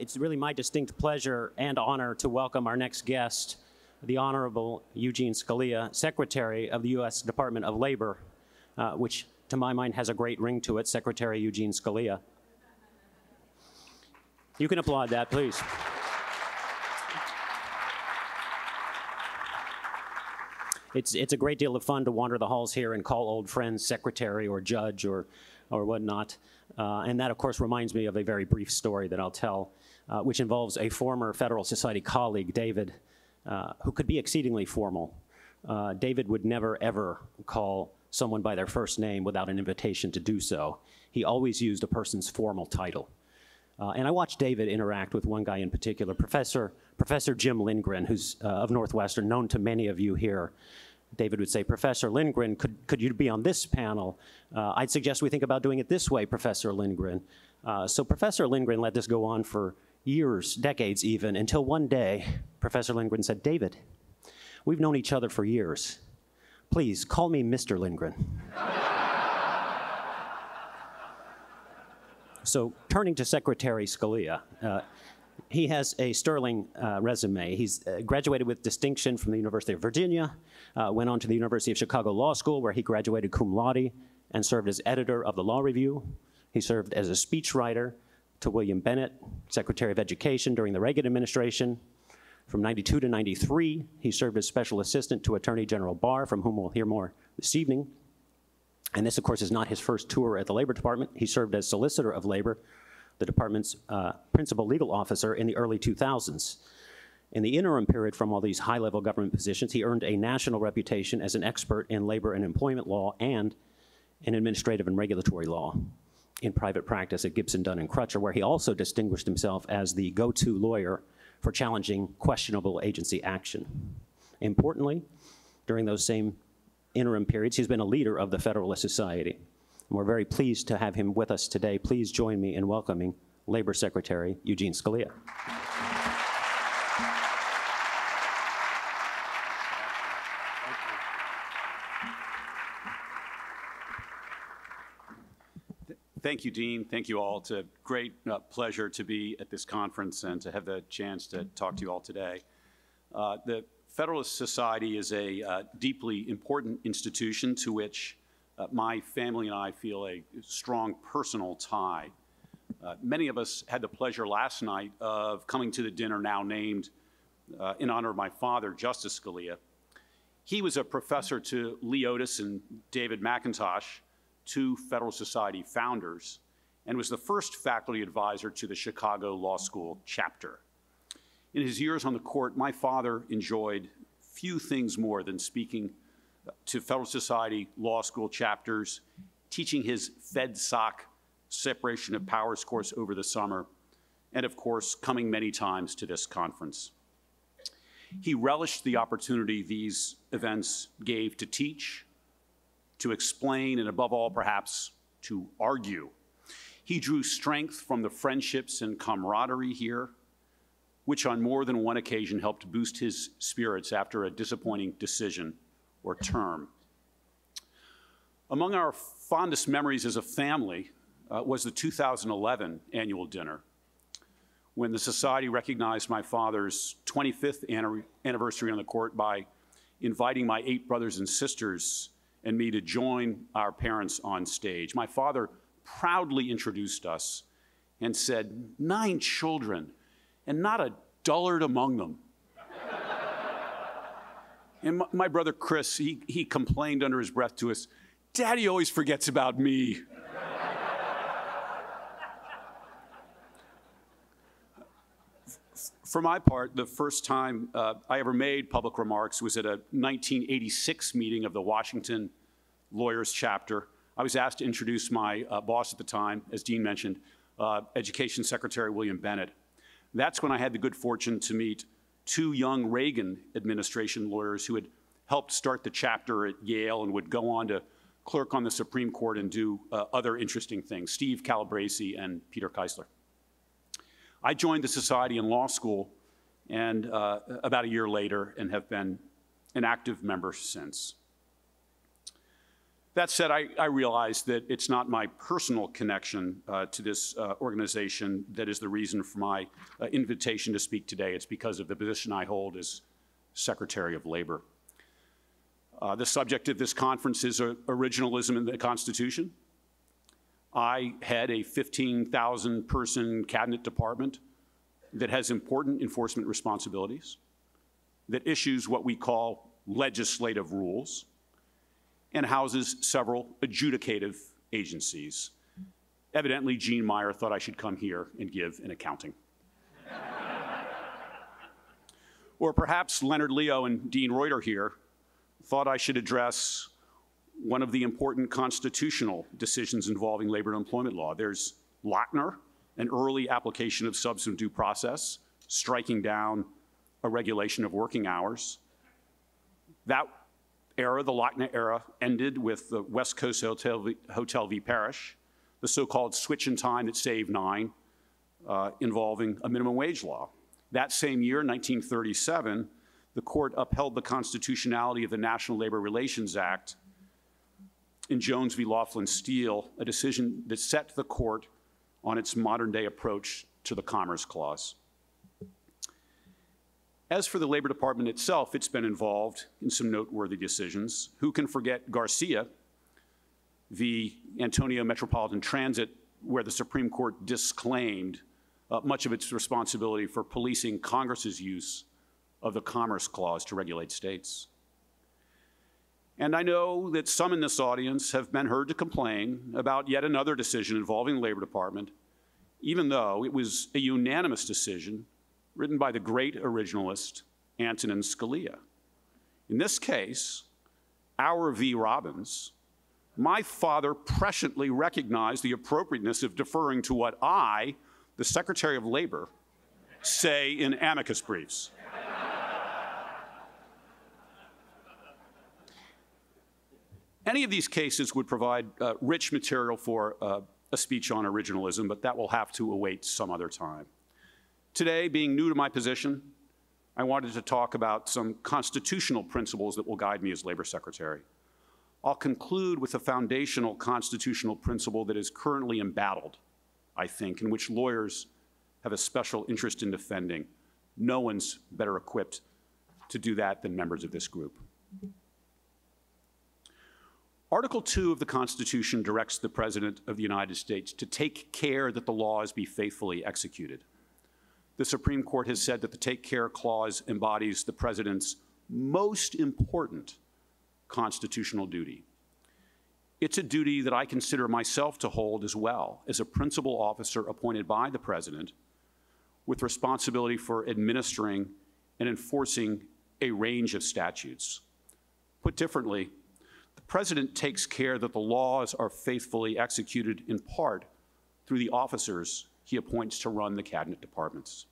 It's really my distinct pleasure and honor to welcome our next guest, the Honorable Eugene Scalia, Secretary of the U.S. Department of Labor, which to my mind has a great ring to it, Secretary Eugene Scalia. You can applaud that, please. It's a great deal of fun to wander the halls here and call old friends secretary or judge or whatnot. And that, of course, reminds me of a very brief story that I'll tell, which involves a former Federal Society colleague, David, who could be exceedingly formal. David would never, ever call someone by their first name without an invitation to do so. He always used a person's formal title. And I watched David interact with one guy in particular, Professor Jim Lindgren, who's of Northwestern, known to many of you here. David would say, Professor Lindgren, could you be on this panel? I'd suggest we think about doing it this way, Professor Lindgren. So Professor Lindgren let this go on for years, decades even, until one day, Professor Lindgren said, David, we've known each other for years. Please, call me Mr. Lindgren. So turning to Secretary Scalia, he has a sterling resume. He's graduated with distinction from the University of Virginia, went on to the University of Chicago Law School, where he graduated cum laude and served as editor of the Law Review. He served as a speechwriter to William Bennett, Secretary of Education during the Reagan administration. From 92 to 93, he served as special assistant to Attorney General Barr, from whom we'll hear more this evening. And this, of course, is not his first tour at the Labor Department. He served as Solicitor of Labor, the department's principal legal officer in the early 2000s. In the interim period from all these high-level government positions, he earned a national reputation as an expert in labor and employment law and in administrative and regulatory law in private practice at Gibson, Dunn & Crutcher, where he also distinguished himself as the go-to lawyer for challenging questionable agency action. Importantly, during those same interim periods, he's been a leader of the Federalist Society. And we're very pleased to have him with us today. Please join me in welcoming Labor Secretary Eugene Scalia. Thank you, Dean. Thank you all. It's a great pleasure to be at this conference and to have the chance to talk to you all today. The Federalist Society is a deeply important institution to which my family and I feel a strong personal tie. Many of us had the pleasure last night of coming to the dinner now named in honor of my father, Justice Scalia. He was a professor to Lee Otis and David McIntosh, two Federalist Society founders, and was the first faculty advisor to the Chicago Law School chapter. In his years on the court, my father enjoyed few things more than speaking to Federalist Society Law School chapters, teaching his FedSoc separation of powers course over the summer, and of course, coming many times to this conference. He relished the opportunity these events gave to teach, to explain, and above all, perhaps, to argue. He drew strength from the friendships and camaraderie here, which on more than one occasion helped boost his spirits after a disappointing decision or term. Among our fondest memories as a family was the 2011 annual dinner, when the Society recognized my father's 25th anniversary on the court by inviting my 8 brothers and sisters and me to join our parents on stage. My father proudly introduced us and said, 9 children, and not a dullard among them. And my brother Chris, he complained under his breath to us, Daddy always forgets about me. For my part, the first time I ever made public remarks was at a 1986 meeting of the Washington Lawyers Chapter. I was asked to introduce my boss at the time, as Dean mentioned, Education Secretary William Bennett. That's when I had the good fortune to meet 2 young Reagan administration lawyers who had helped start the chapter at Yale and would go on to clerk on the Supreme Court and do other interesting things, Steve Calabresi and Peter Keisler. I joined the Society in law school and about a year later and have been an active member since. That said, I realize that it's not my personal connection to this organization that is the reason for my invitation to speak today. It's because of the position I hold as Secretary of Labor. The subject of this conference is originalism in the Constitution. I head a 15,000-person cabinet department that has important enforcement responsibilities, that issues what we call legislative rules, and houses several adjudicative agencies. Evidently, Gene Meyer thought I should come here and give an accounting. Or perhaps Leonard Leo and Dean Reuter here thought I should address one of the important constitutional decisions involving labor and employment law. There's Lochner, an early application of substantive due process, striking down a regulation of working hours. That era, the Lochner era, ended with the West Coast Hotel v. Parrish, the so-called switch in time that saved 9, involving a minimum wage law. That same year, 1937, the court upheld the constitutionality of the National Labor Relations Act in Jones v. Laughlin Steel, a decision that set the court on its modern-day approach to the Commerce Clause. As for the Labor Department itself, it's been involved in some noteworthy decisions. Who can forget Garcia v. Antonio Metropolitan Transit, where the Supreme Court disclaimed much of its responsibility for policing Congress's use of the Commerce Clause to regulate states. And I know that some in this audience have been heard to complain about yet another decision involving the Labor Department, even though it was a unanimous decision written by the great originalist Antonin Scalia. In this case, Auer v. Robbins, my father presciently recognized the appropriateness of deferring to what I, the Secretary of Labor, say in amicus briefs. Any of these cases would provide rich material for a speech on originalism, but that will have to await some other time. Today, being new to my position, I wanted to talk about some constitutional principles that will guide me as Labor Secretary. I'll conclude with a foundational constitutional principle that is currently embattled, I think, in which lawyers have a special interest in defending. No one's better equipped to do that than members of this group. Article 2 of the Constitution directs the President of the United States to take care that the laws be faithfully executed. The Supreme Court has said that the Take Care Clause embodies the President's most important constitutional duty. It's a duty that I consider myself to hold as well as a principal officer appointed by the President with responsibility for administering and enforcing a range of statutes. Put differently, the President takes care that the laws are faithfully executed in part through the officers he appoints to run the cabinet departments.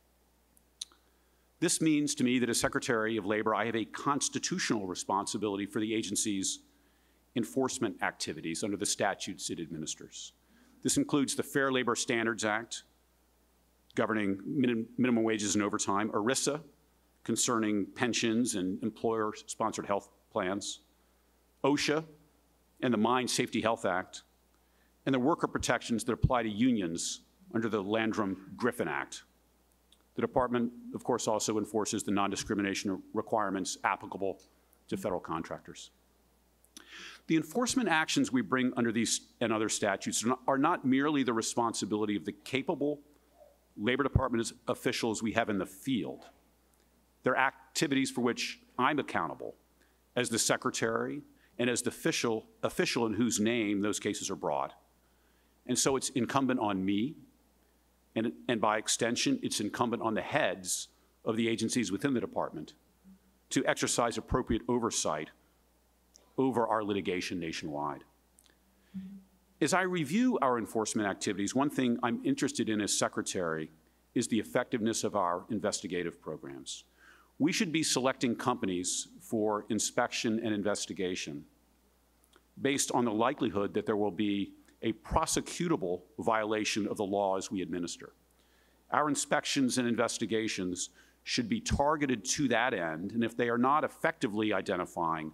This means to me that as Secretary of Labor, I have a constitutional responsibility for the agency's enforcement activities under the statutes it administers. This includes the Fair Labor Standards Act, governing minimum wages and overtime, ERISA, concerning pensions and employer-sponsored health plans, OSHA, and the Mine Safety Health Act, and the worker protections that apply to unions under the Landrum-Griffin Act. The department, of course, also enforces the non-discrimination requirements applicable to federal contractors. The enforcement actions we bring under these and other statutes are not merely the responsibility of the capable Labor Department officials we have in the field. They're activities for which I'm accountable as the Secretary and as the official in whose name those cases are brought. And so it's incumbent on me, and by extension, it's incumbent on the heads of the agencies within the department to exercise appropriate oversight over our litigation nationwide. As I review our enforcement activities, one thing I'm interested in as Secretary is the effectiveness of our investigative programs. We should be selecting companies for inspection and investigation based on the likelihood that there will be a prosecutable violation of the laws we administer. Our inspections and investigations should be targeted to that end, and if they are not effectively identifying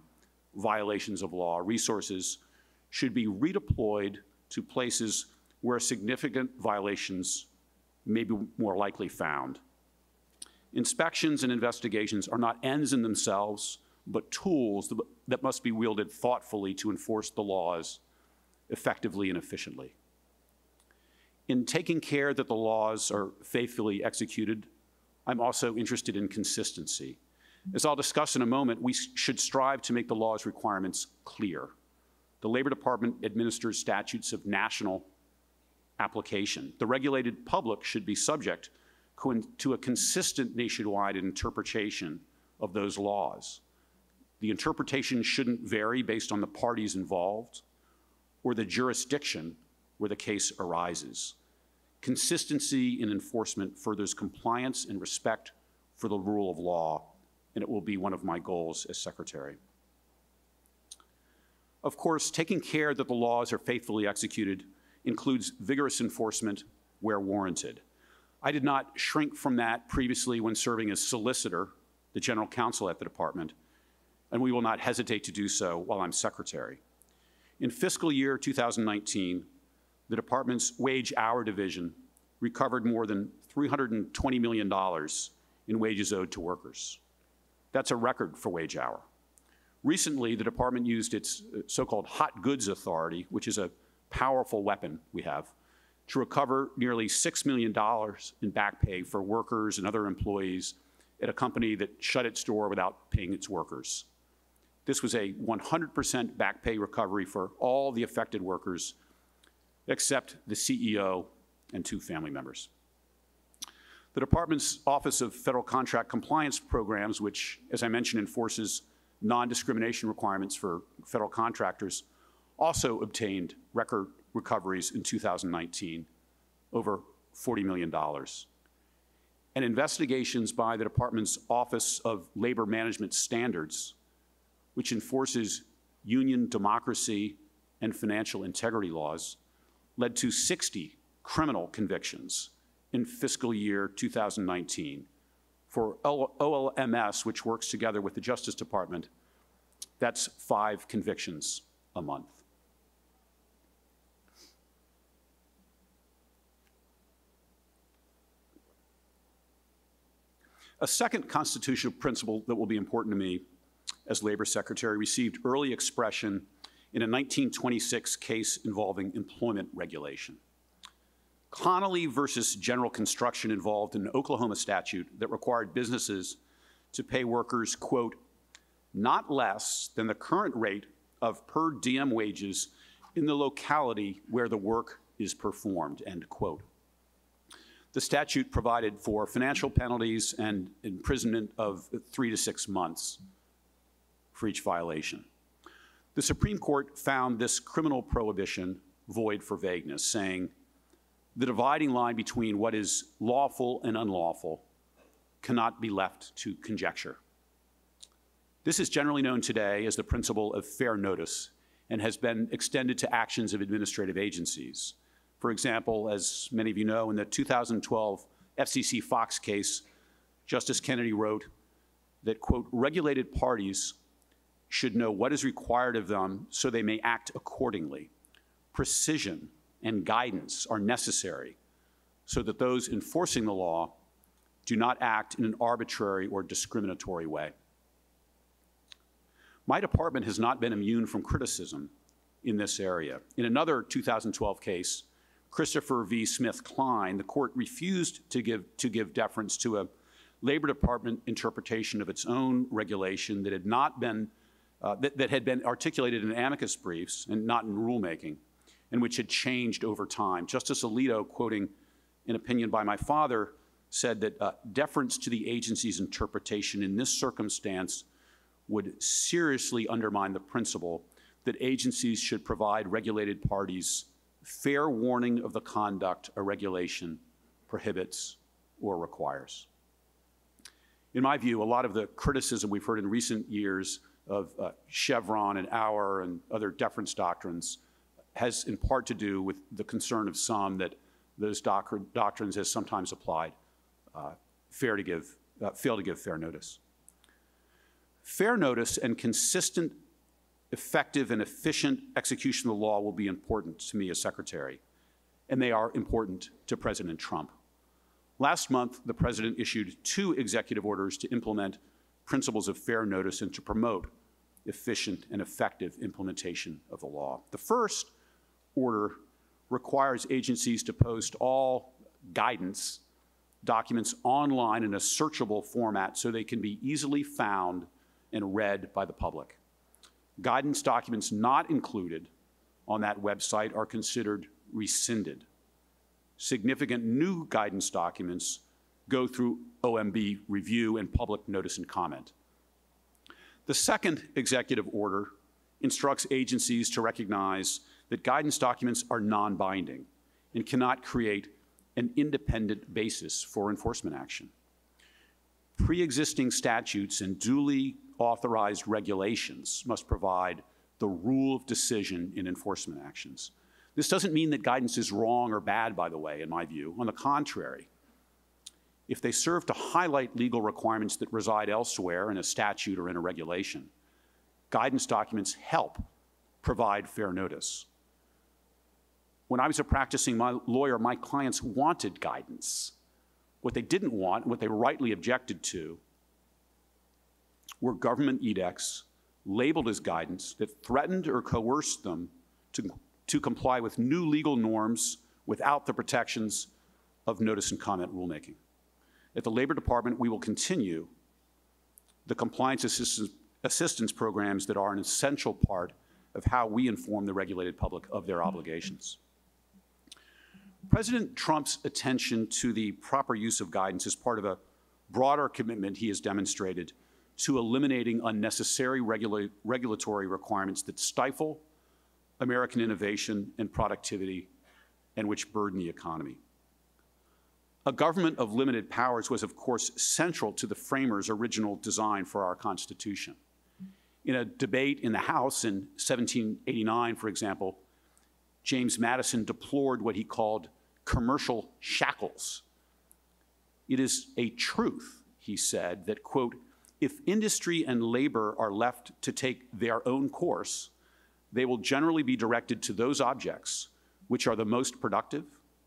violations of law, resources should be redeployed to places where significant violations may be more likely found. Inspections and investigations are not ends in themselves, but tools that must be wielded thoughtfully to enforce the laws effectively and efficiently. In taking care that the laws are faithfully executed, I'm also interested in consistency. As I'll discuss in a moment, we should strive to make the law's requirements clear. The Labor Department administers statutes of national application. The regulated public should be subject to a consistent nationwide interpretation of those laws. The interpretation shouldn't vary based on the parties involved or the jurisdiction where the case arises. Consistency in enforcement furthers compliance and respect for the rule of law, and it will be one of my goals as Secretary. Of course, taking care that the laws are faithfully executed includes vigorous enforcement where warranted. I did not shrink from that previously when serving as solicitor, the general counsel at the department, and we will not hesitate to do so while I'm Secretary. In fiscal year 2019, the department's wage hour division recovered more than $320 million in wages owed to workers. That's a record for wage hour. Recently, the department used its so-called hot goods authority, which is a powerful weapon we have, to recover nearly $6 million in back pay for workers and other employees at a company that shut its door without paying its workers. This was a 100% back pay recovery for all the affected workers, except the CEO and 2 family members. The department's Office of Federal Contract Compliance Programs, which, as I mentioned, enforces non-discrimination requirements for federal contractors, also obtained record recoveries in 2019, over $40 million. And investigations by the department's Office of Labor Management Standards, which enforces union democracy and financial integrity laws, led to 60 criminal convictions in fiscal year 2019. For OLMS, which works together with the Justice Department, that's 5 convictions a month. A second constitutional principle that will be important to me as Labor Secretary received early expression in a 1926 case involving employment regulation. Connolly versus General Construction involved an Oklahoma statute that required businesses to pay workers, quote, not less than the current rate of per diem wages in the locality where the work is performed, end quote. The statute provided for financial penalties and imprisonment of 3 to 6 months for each violation. The Supreme Court found this criminal prohibition void for vagueness, saying the dividing line between what is lawful and unlawful cannot be left to conjecture. This is generally known today as the principle of fair notice and has been extended to actions of administrative agencies. For example, as many of you know, in the 2012 FCC Fox case, Justice Kennedy wrote that, quote, regulated parties should know what is required of them so they may act accordingly. Precision and guidance are necessary so that those enforcing the law do not act in an arbitrary or discriminatory way. My department has not been immune from criticism in this area. In another 2012 case, Christopher v. Smith-Kline, the court refused to give deference to a Labor Department interpretation of its own regulation that had not been that had been articulated in amicus briefs and not in rulemaking, and which had changed over time. Justice Alito, quoting an opinion by my father, said that deference to the agency's interpretation in this circumstance would seriously undermine the principle that agencies should provide regulated parties fair warning of the conduct a regulation prohibits or requires. In my view, a lot of the criticism we've heard in recent years of Chevron and Auer and other deference doctrines has in part to do with the concern of some that those doctrines, as sometimes applied, fail to give fair notice. Fair notice and consistent effective and efficient execution of the law will be important to me as Secretary, and they are important to President Trump. Last month, the President issued 2 executive orders to implement principles of fair notice and to promote efficient and effective implementation of the law. The first order requires agencies to post all guidance documents online in a searchable format so they can be easily found and read by the public. Guidance documents not included on that website are considered rescinded. Significant new guidance documents go through OMB review and public notice and comment. The second executive order instructs agencies to recognize that guidance documents are non-binding and cannot create an independent basis for enforcement action. Pre-existing statutes and duly authorized regulations must provide the rule of decision in enforcement actions. This doesn't mean that guidance is wrong or bad, by the way, in my view. On the contrary, if they serve to highlight legal requirements that reside elsewhere in a statute or in a regulation, guidance documents help provide fair notice. When I was a practicing lawyer, my clients wanted guidance. What they didn't want, what they rightly objected to, were government edicts labeled as guidance that threatened or coerced them to comply with new legal norms without the protections of notice and comment rulemaking. At the Labor Department, we will continue the compliance assistance programs that are an essential part of how we inform the regulated public of their obligations. President Trump's attention to the proper use of guidance is part of a broader commitment he has demonstrated to eliminating unnecessary regulatory requirements that stifle American innovation and productivity and which burden the economy. A government of limited powers was, of course, central to the framers' original design for our Constitution. In a debate in the House in 1789, for example, James Madison deplored what he called commercial shackles. It is a truth, he said, that, quote, if industry and labor are left to take their own course, they will generally be directed to those objects which are the most productive,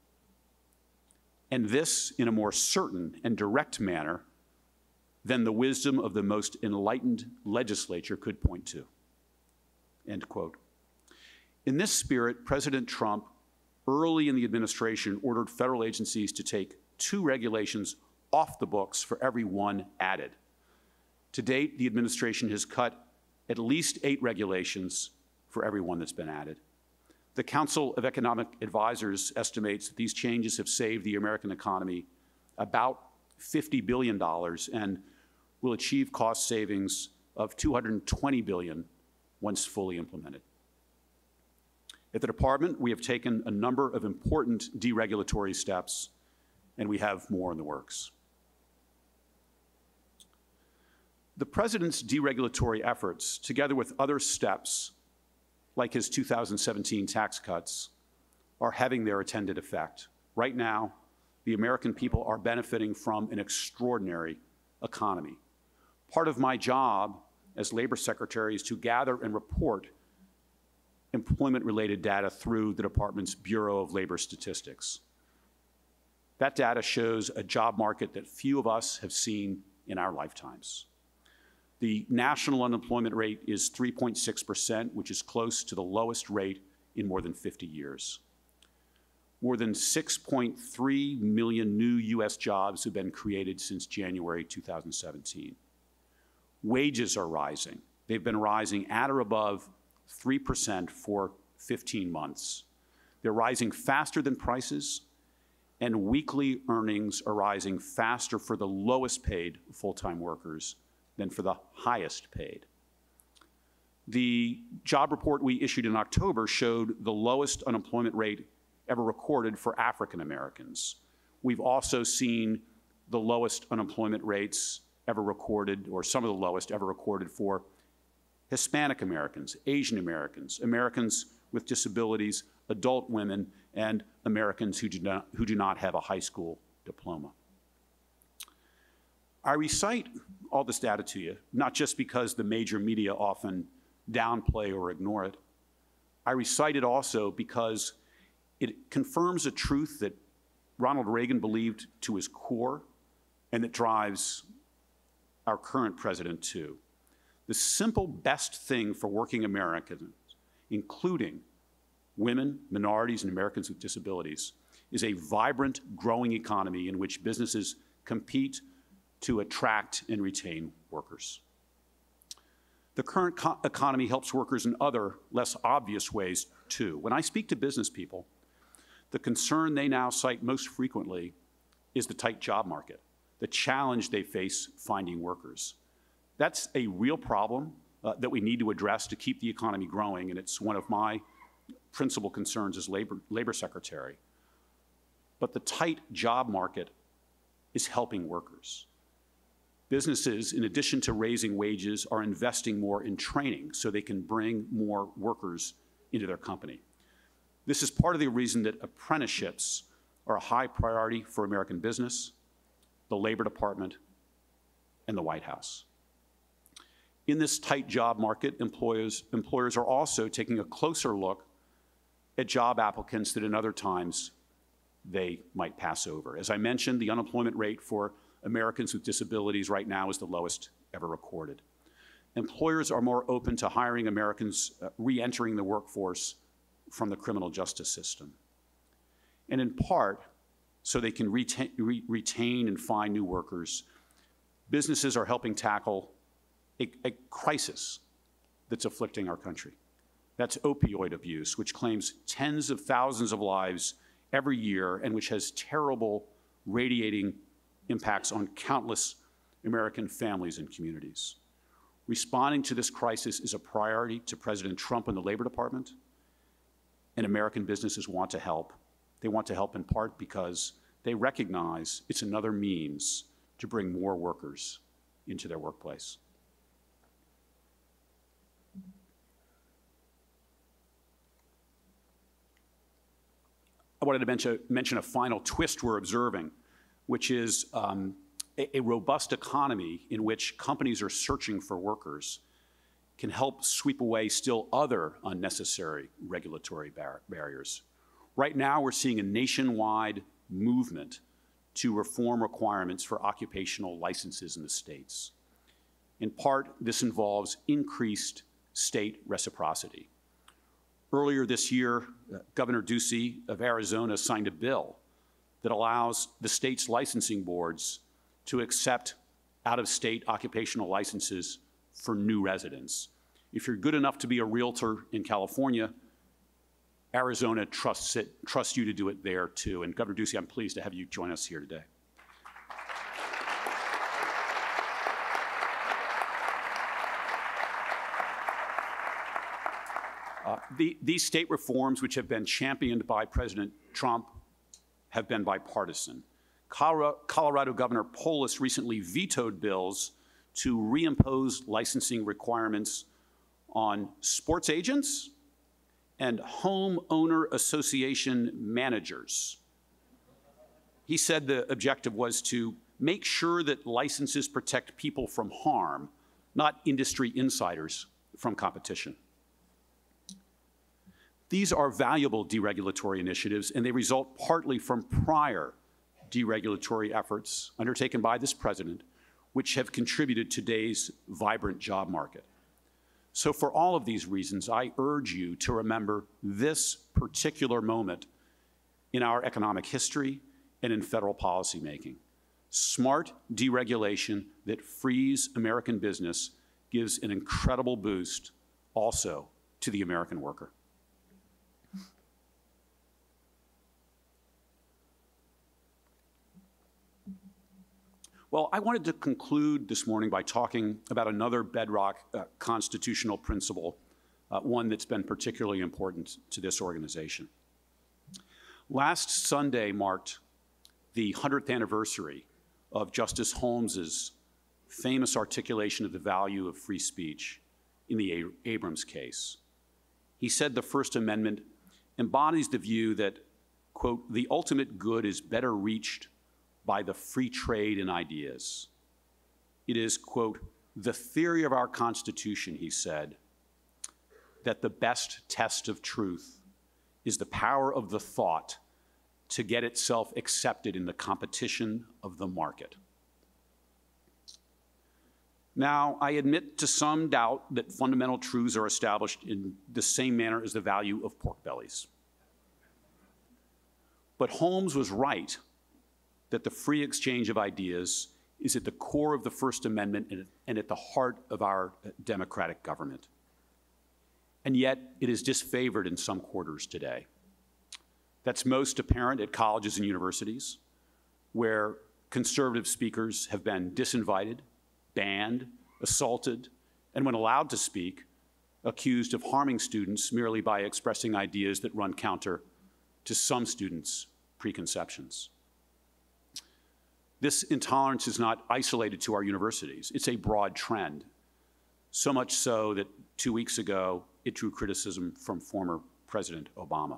and this in a more certain and direct manner than the wisdom of the most enlightened legislature could point to, end quote. In this spirit, President Trump, early in the administration, ordered federal agencies to take 2 regulations off the books for every 1 added. To date, the administration has cut at least 8 regulations for every 1 that's been added. The Council of Economic Advisors estimates that these changes have saved the American economy about $50 billion and will achieve cost savings of $220 billion once fully implemented. At the Department, we have taken a number of important deregulatory steps, and we have more in the works. The President's deregulatory efforts, together with other steps like his 2017 tax cuts, are having their intended effect. Right now, the American people are benefiting from an extraordinary economy. Part of my job as Labor Secretary is to gather and report employment-related data through the Department's Bureau of Labor Statistics. That data shows a job market that few of us have seen in our lifetimes. The national unemployment rate is 3.6%, which is close to the lowest rate in more than 50 years. More than 6.3 million new U.S. jobs have been created since January 2017. Wages are rising. They've been rising at or above 3% for 15 months. They're rising faster than prices, and weekly earnings are rising faster for the lowest paid full-time workers than for the highest paid. The job report we issued in October showed the lowest unemployment rate ever recorded for African Americans. We've also seen the lowest unemployment rates ever recorded, or some of the lowest ever recorded, for Hispanic Americans, Asian Americans, Americans with disabilities, adult women, and Americans who do not have a high school diploma. I recite all this data to you, not just because the major media often downplay or ignore it. I recite it also because it confirms a truth that Ronald Reagan believed to his core and that drives our current president too. The simple best thing for working Americans, including women, minorities, and Americans with disabilities, is a vibrant, growing economy in which businesses compete to attract and retain workers. The current economy helps workers in other, less obvious ways too. When I speak to business people, the concern they now cite most frequently is the tight job market, the challenge they face finding workers. That's a real problem that we need to address to keep the economy growing, and it's one of my principal concerns as labor secretary. But the tight job market is helping workers. Businesses, in addition to raising wages, are investing more in training so they can bring more workers into their company. This is part of the reason that apprenticeships are a high priority for American business, the Labor Department, and the White House. In this tight job market, employers are also taking a closer look at job applicants that in other times they might pass over. As I mentioned, the unemployment rate for Americans with disabilities right now is the lowest ever recorded. Employers are more open to hiring Americans re-entering the workforce from the criminal justice system. And in part, so they can retain and find new workers, businesses are helping tackle a crisis that's afflicting our country. That's opioid abuse, which claims tens of thousands of lives every year and which has terrible radiating impacts on countless American families and communities. Responding to this crisis is a priority to President Trump and the Labor Department, and American businesses want to help. They want to help in part because they recognize it's another means to bring more workers into their workplace. I wanted to mention a final twist we're observing, which is a robust economy in which companies are searching for workers can help sweep away still other unnecessary regulatory barriers. Right now, we're seeing a nationwide movement to reform requirements for occupational licenses in the states. In part, this involves increased state reciprocity. Earlier this year, Governor Ducey of Arizona signed a bill that allows the state's licensing boards to accept out-of-state occupational licenses for new residents. If you're good enough to be a realtor in California, Arizona trusts you to do it there too. And Governor Ducey, I'm pleased to have you join us here today. These state reforms, which have been championed by President Trump, have been bipartisan. Colorado Governor Polis recently vetoed bills to reimpose licensing requirements on sports agents and homeowner association managers. He said the objective was to make sure that licenses protect people from harm, not industry insiders from competition. These are valuable deregulatory initiatives, and they result partly from prior deregulatory efforts undertaken by this president, which have contributed to today's vibrant job market. So for all of these reasons, I urge you to remember this particular moment in our economic history and in federal policymaking. Smart deregulation that frees American business gives an incredible boost also to the American worker. Well, I wanted to conclude this morning by talking about another bedrock constitutional principle, one that's been particularly important to this organization. Last Sunday marked the 100th anniversary of Justice Holmes's famous articulation of the value of free speech in the Abrams case. He said the First Amendment embodies the view that, quote, the ultimate good is better reached by the free trade in ideas. It is, quote, the theory of our Constitution, he said, that the best test of truth is the power of the thought to get itself accepted in the competition of the market. Now, I admit to some doubt that fundamental truths are established in the same manner as the value of pork bellies. But Holmes was right that the free exchange of ideas is at the core of the First Amendment and at the heart of our democratic government. And yet, it is disfavored in some quarters today. That's most apparent at colleges and universities, where conservative speakers have been disinvited, banned, assaulted, and when allowed to speak, accused of harming students merely by expressing ideas that run counter to some students' preconceptions. This intolerance is not isolated to our universities. It's a broad trend, so much so that 2 weeks ago, it drew criticism from former President Obama.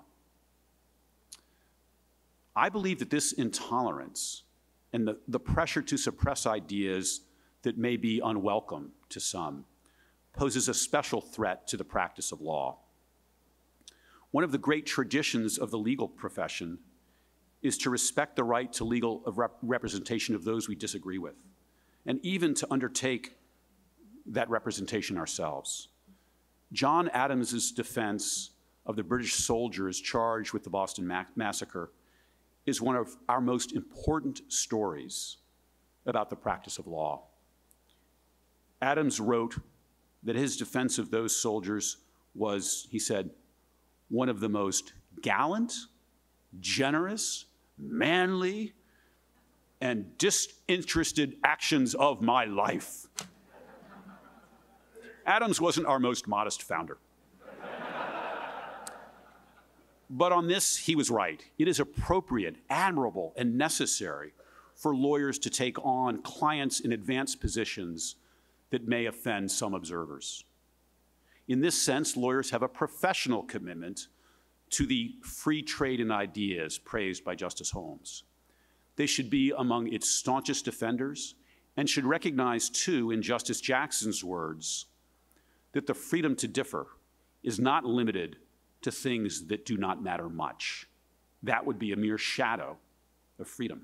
I believe that this intolerance and the pressure to suppress ideas that may be unwelcome to some poses a special threat to the practice of law. One of the great traditions of the legal profession is to respect the right to legal representation of those we disagree with, and even to undertake that representation ourselves. John Adams's defense of the British soldiers charged with the Boston Massacre is one of our most important stories about the practice of law. Adams wrote that his defense of those soldiers was, he said, one of the most gallant, generous, manly, and disinterested actions of my life. Adams wasn't our most modest founder. But on this, he was right. It is appropriate, admirable, and necessary for lawyers to take on clients in advanced positions that may offend some observers. In this sense, lawyers have a professional commitment to the free trade in ideas praised by Justice Holmes. They should be among its staunchest defenders and should recognize, too, in Justice Jackson's words, that the freedom to differ is not limited to things that do not matter much. That would be a mere shadow of freedom.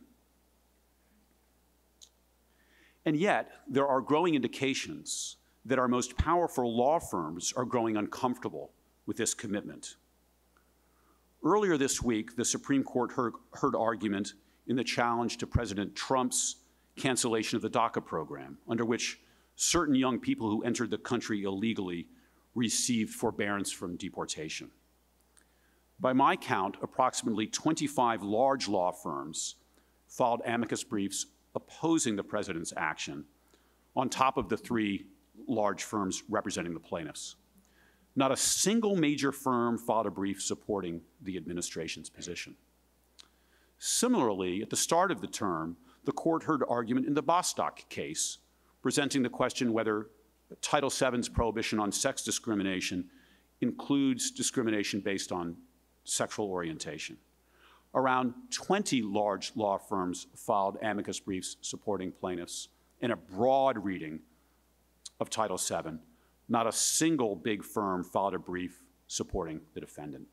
And yet, there are growing indications that our most powerful law firms are growing uncomfortable with this commitment. Earlier this week, the Supreme Court heard argument in the challenge to President Trump's cancellation of the DACA program, under which certain young people who entered the country illegally received forbearance from deportation. By my count, approximately 25 large law firms filed amicus briefs opposing the president's action, on top of the 3 large firms representing the plaintiffs. Not a single major firm filed a brief supporting the administration's position. Similarly, at the start of the term, the court heard argument in the Bostock case, presenting the question whether Title VII's prohibition on sex discrimination includes discrimination based on sexual orientation. Around 20 large law firms filed amicus briefs supporting plaintiffs in a broad reading of Title VII. Not a single big firm filed a brief supporting the defendant.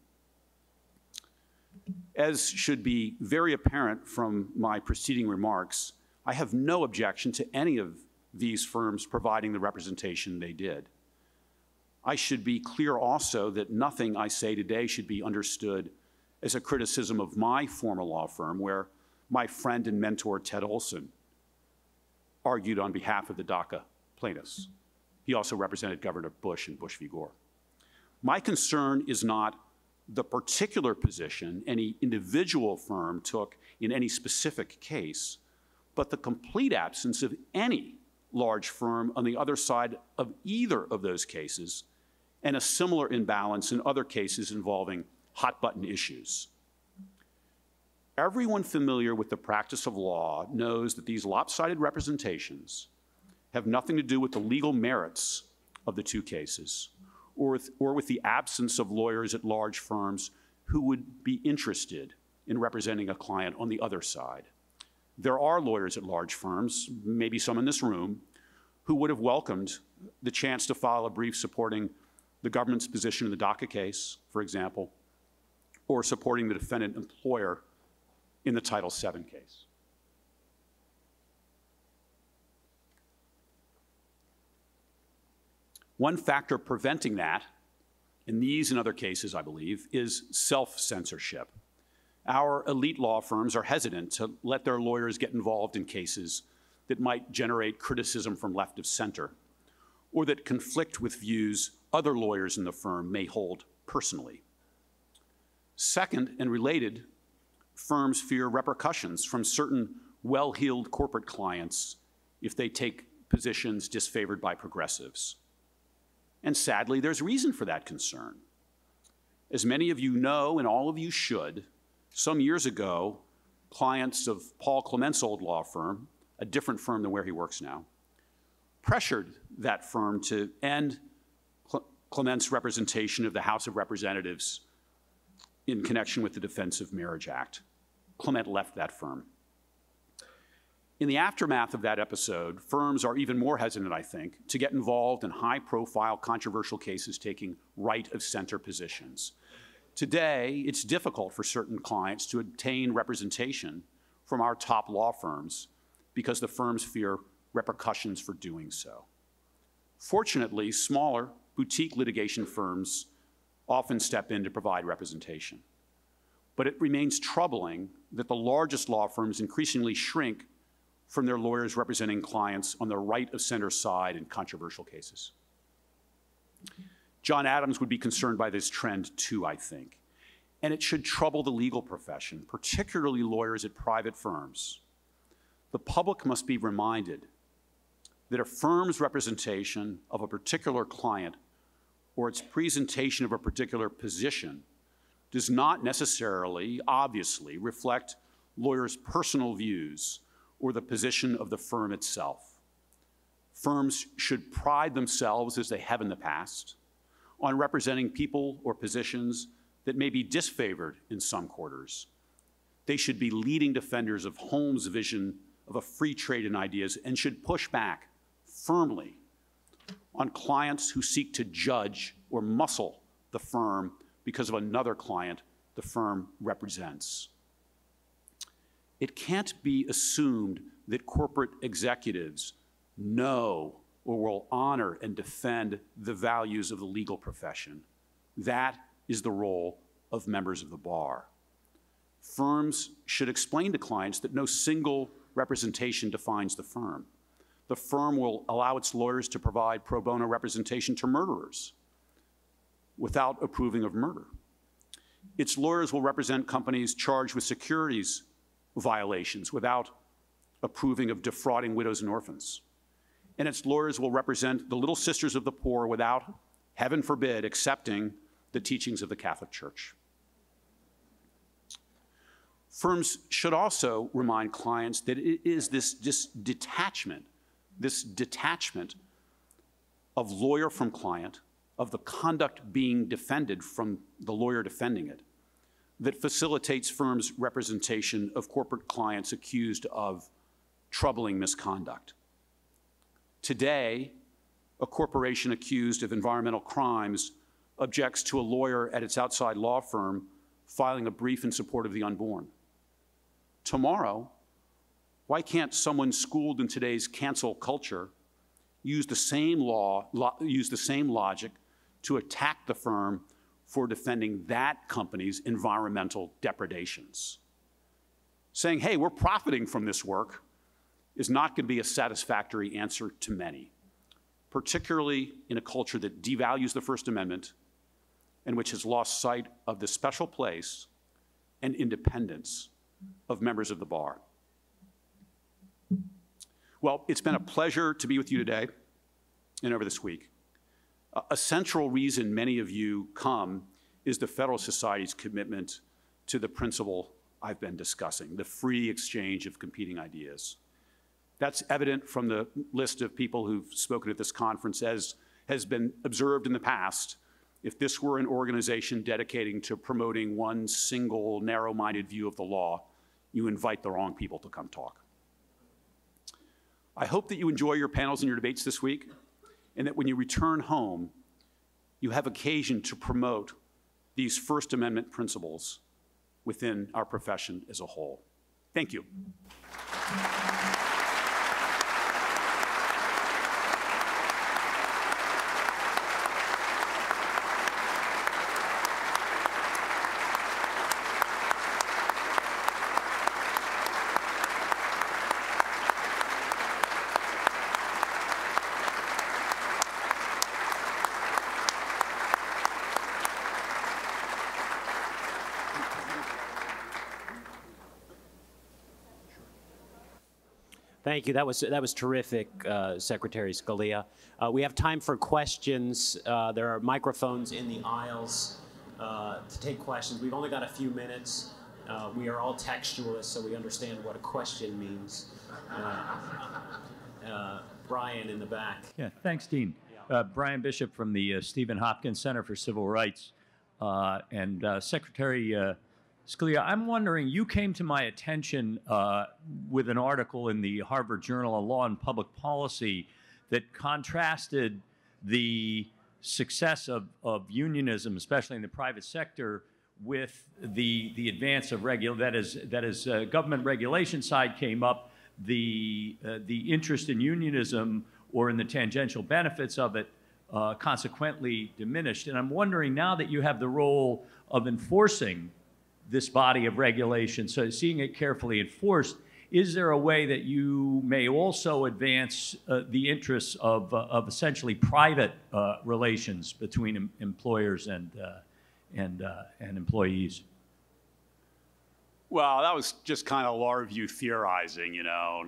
As should be very apparent from my preceding remarks, I have no objection to any of these firms providing the representation they did. I should be clear also that nothing I say today should be understood as a criticism of my former law firm, where my friend and mentor, Ted Olson, argued on behalf of the DACA plaintiffs. He also represented Governor Bush in Bush v. Gore. My concern is not the particular position any individual firm took in any specific case, but the complete absence of any large firm on the other side of either of those cases, and a similar imbalance in other cases involving hot-button issues. Everyone familiar with the practice of law knows that these lopsided representations have nothing to do with the legal merits of the 2 cases, or with the absence of lawyers at large firms who would be interested in representing a client on the other side. There are lawyers at large firms, maybe some in this room, who would have welcomed the chance to file a brief supporting the government's position in the DACA case, for example, or supporting the defendant employer in the Title VII case. One factor preventing that, in these and other cases, I believe, is self-censorship. Our elite law firms are hesitant to let their lawyers get involved in cases that might generate criticism from left of center, or that conflict with views other lawyers in the firm may hold personally. Second, and related, firms fear repercussions from certain well-heeled corporate clients if they take positions disfavored by progressives. And sadly, there's reason for that concern. As many of you know, and all of you should, some years ago, clients of Paul Clement's old law firm, a different firm than where he works now, pressured that firm to end Clement's representation of the House of Representatives in connection with the Defense of Marriage Act. Clement left that firm. In the aftermath of that episode, firms are even more hesitant, I think, to get involved in high-profile, controversial cases taking right-of-center positions. Today, it's difficult for certain clients to obtain representation from our top law firms because the firms fear repercussions for doing so. Fortunately, smaller, boutique litigation firms often step in to provide representation. But it remains troubling that the largest law firms increasingly shrink from their lawyers representing clients on the right-of-center side in controversial cases. John Adams would be concerned by this trend too, I think. And it should trouble the legal profession, particularly lawyers at private firms. The public must be reminded that a firm's representation of a particular client or its presentation of a particular position does not necessarily, obviously, reflect lawyers' personal views or the position of the firm itself. Firms should pride themselves, as they have in the past, on representing people or positions that may be disfavored in some quarters. They should be leading defenders of Holmes' vision of a free trade in ideas and should push back firmly on clients who seek to judge or muscle the firm because of another client the firm represents. It can't be assumed that corporate executives know or will honor and defend the values of the legal profession. That is the role of members of the bar. Firms should explain to clients that no single representation defines the firm. The firm will allow its lawyers to provide pro bono representation to murderers without approving of murder. Its lawyers will represent companies charged with securities violations without approving of defrauding widows and orphans. And its lawyers will represent the little sisters of the poor without, heaven forbid, accepting the teachings of the Catholic Church. Firms should also remind clients that it is this detachment of lawyer from client, of the conduct being defended from the lawyer defending it, that facilitates firms' representation of corporate clients accused of troubling misconduct. Today, a corporation accused of environmental crimes objects to a lawyer at its outside law firm filing a brief in support of the unborn. Tomorrow, why can't someone schooled in today's cancel culture use the same logic to attack the firm for defending that company's environmental depredations? Saying, hey, we're profiting from this work is not going to be a satisfactory answer to many, particularly in a culture that devalues the First Amendment and which has lost sight of the special place and independence of members of the bar. Well, it's been a pleasure to be with you today and over this week. A central reason many of you come is the Federalist Society's commitment to the principle I've been discussing, the free exchange of competing ideas. That's evident from the list of people who've spoken at this conference, as has been observed in the past. If this were an organization dedicating to promoting one single narrow-minded view of the law, you invite the wrong people to come talk. I hope that you enjoy your panels and your debates this week, and that when you return home, you have occasion to promote these First Amendment principles within our profession as a whole. Thank you. Thank you. That was terrific, Secretary Scalia. We have time for questions. There are microphones in the aisles to take questions. We've only got a few minutes. We are all textualists, so we understand what a question means. Brian in the back. Yeah, thanks, Dean. Brian Bishop from the Stephen Hopkins Center for Civil Rights. Secretary Scalia, I'm wondering, you came to my attention with an article in the Harvard Journal of Law and Public Policy that contrasted the success of unionism, especially in the private sector, with the advance of government regulation side came up, the interest in unionism or in the tangential benefits of it consequently diminished. And I'm wondering, now that you have the role of enforcing this body of regulation, so seeing it carefully enforced, is there a way that you may also advance the interests of essentially private relations between employers and employees? Well, that was just kind of Larview theorizing, you know.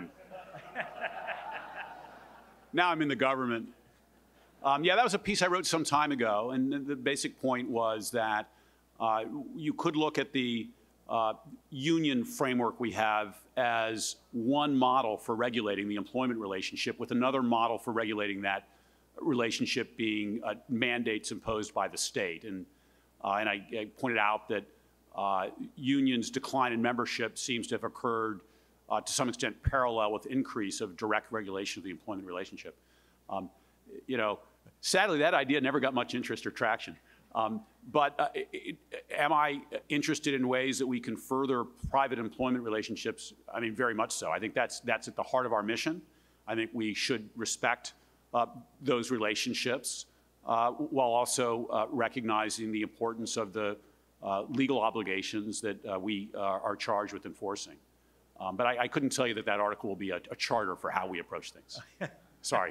Now I'm in the government. Yeah, that was a piece I wrote some time ago, and the basic point was that you could look at the union framework we have as one model for regulating the employment relationship, with another model for regulating that relationship being mandates imposed by the state. And I pointed out that unions' decline in membership seems to have occurred to some extent parallel with increase of direct regulation of the employment relationship. You know, sadly, that idea never got much interest or traction. But am I interested in ways that we can further private employment relationships? I mean, very much so. I think that's at the heart of our mission. I think we should respect those relationships while also recognizing the importance of the legal obligations that we are charged with enforcing. But I couldn't tell you that that article will be a charter for how we approach things. Sorry.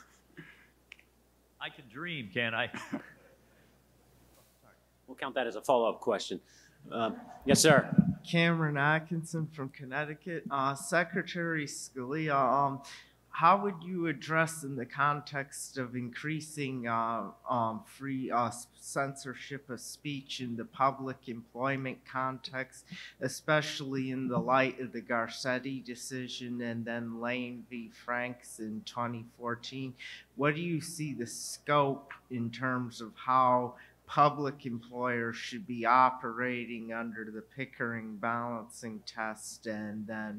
I can dream, can't I? We'll count that as a follow-up question. Yes, sir. Cameron Atkinson from Connecticut. Secretary Scalia, how would you address, in the context of increasing free censorship of speech in the public employment context, especially in the light of the Garcetti decision and then Lane v. Franks in 2014? What do you see the scope in terms of how public employers should be operating under the Pickering balancing test, and then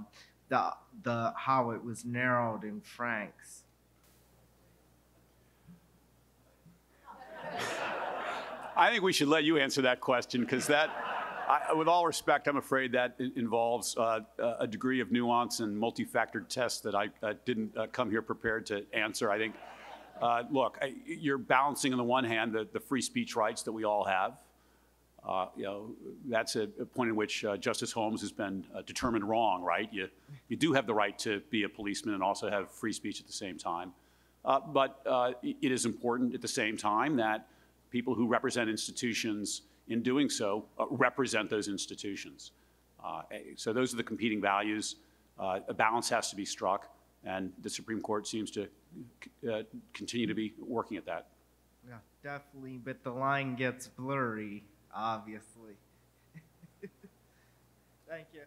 how it was narrowed in Franks? I think we should let you answer that question, because that, with all respect, I'm afraid that involves a degree of nuance and multi-factored tests that I didn't come here prepared to answer. I think, look, you're balancing on the one hand the free speech rights that we all have. You know, that's a point in which Justice Holmes has been determined wrong, right? You do have the right to be a policeman and also have free speech at the same time. But it is important at the same time that people who represent institutions in doing so represent those institutions. So those are the competing values. A balance has to be struck, and the Supreme Court seems to continue to be working at that. Yeah, definitely, but the line gets blurry, obviously. Thank you.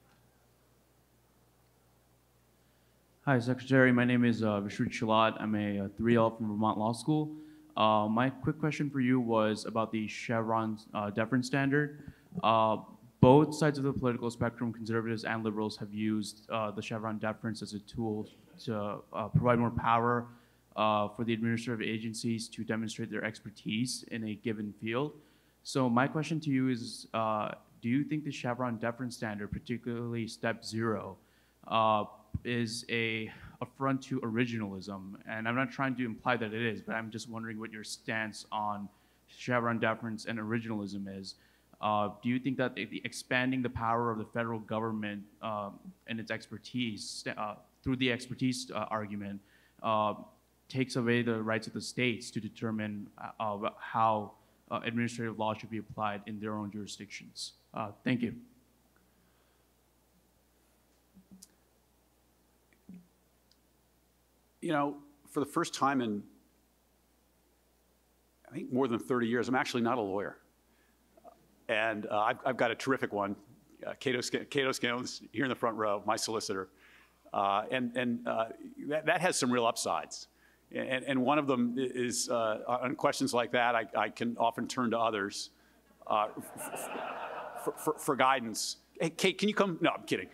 Hi, Secretary. My name is Vishrut Shalat. I'm a 3L from Vermont Law School. My quick question for you was about the Chevron deference standard. Both sides of the political spectrum, conservatives and liberals, have used the Chevron deference as a tool to provide more power for the administrative agencies to demonstrate their expertise in a given field. So my question to you is, do you think the Chevron deference standard, particularly step 0, is a affront to originalism? And I'm not trying to imply that it is, but I'm just wondering what your stance on Chevron deference and originalism is. Do you think that expanding the power of the federal government and its expertise through the expertise argument takes away the rights of the states to determine how administrative law should be applied in their own jurisdictions? Thank you. You know, for the first time in, I think, more than 30 years, I'm actually not a lawyer. And I've got a terrific one, Cato Scanlon's here in the front row, my solicitor. That has some real upsides. And one of them is, on questions like that, I can often turn to others for guidance. Hey, Kate, can you come? No, I'm kidding.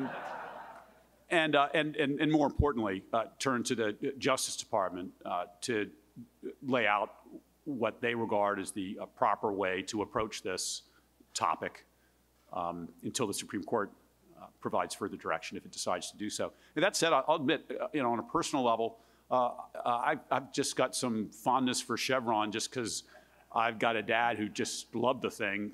And more importantly, turn to the Justice Department to lay out what they regard as the proper way to approach this topic until the Supreme Court provides further direction if it decides to do so. And that said, I'll admit, you know, on a personal level, I've just got some fondness for Chevron just because I've got a dad who just loved the thing.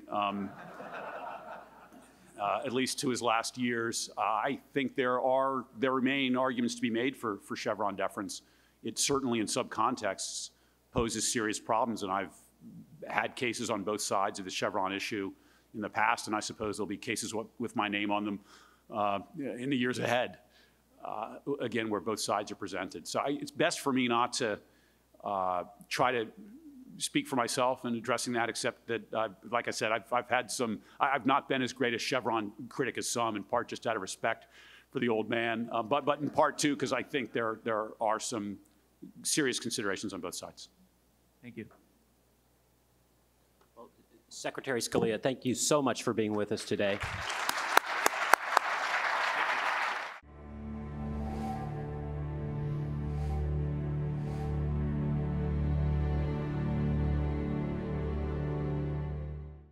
At least to his last years. I think there remain arguments to be made for Chevron deference. It certainly in some contexts poses serious problems, and I've had cases on both sides of the Chevron issue in the past, and I suppose there'll be cases with my name on them in the years ahead, again, where both sides are presented. So it's best for me not to try to speak for myself in addressing that, except that, like I said, I've not been as great a Chevron critic as some, in part just out of respect for the old man, but in part too, because I think there are some serious considerations on both sides. Thank you. Well, Secretary Scalia, thank you so much for being with us today.